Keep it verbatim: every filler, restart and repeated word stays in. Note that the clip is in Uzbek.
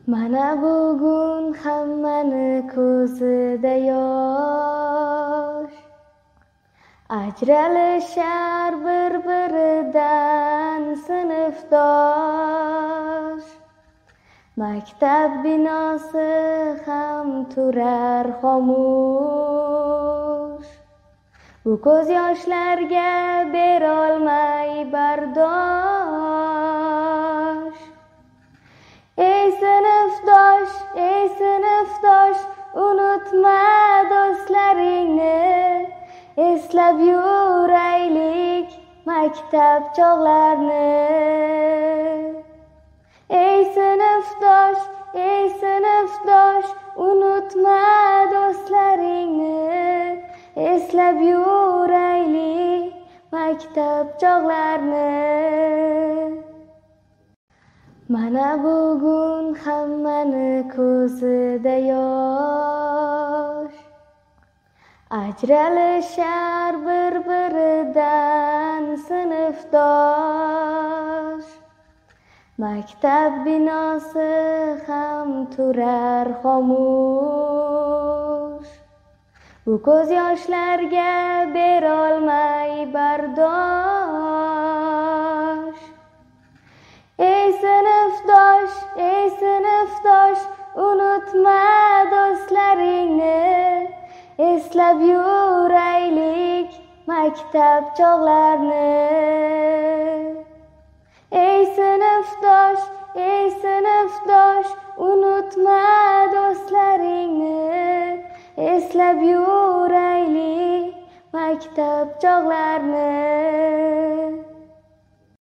Mana bugun hammani ko'zida yosh, ajralishar bir-biridan sinfdosh. Maktab binosi ham turar xomush, bu ko'z yoshlarga berolmay bardosh. Ey sinfdosh, ey sinfdosh, unutma do'stlaringni, eslab yuraylik maktab chog'larni. Ey sinfdosh, ey sinfdosh, unutma do'stlaringni, eslab yuraylik maktab chog'larni. Mana bugun hammani ko'zida yosh, ajralishar bir-biridan sinfdosh. Maktab binosi ham turar xomush, bu ko'z yoshlarga berolmay bardosh. Ey sinfdosh, ey sinfdosh, unutma do'stlaringni, eslab yuraylik maktab chog'larni. Ey sinfdosh, ey sinfdosh, unutma do'stlaringni, eslab yuraylik maktab chog'larni.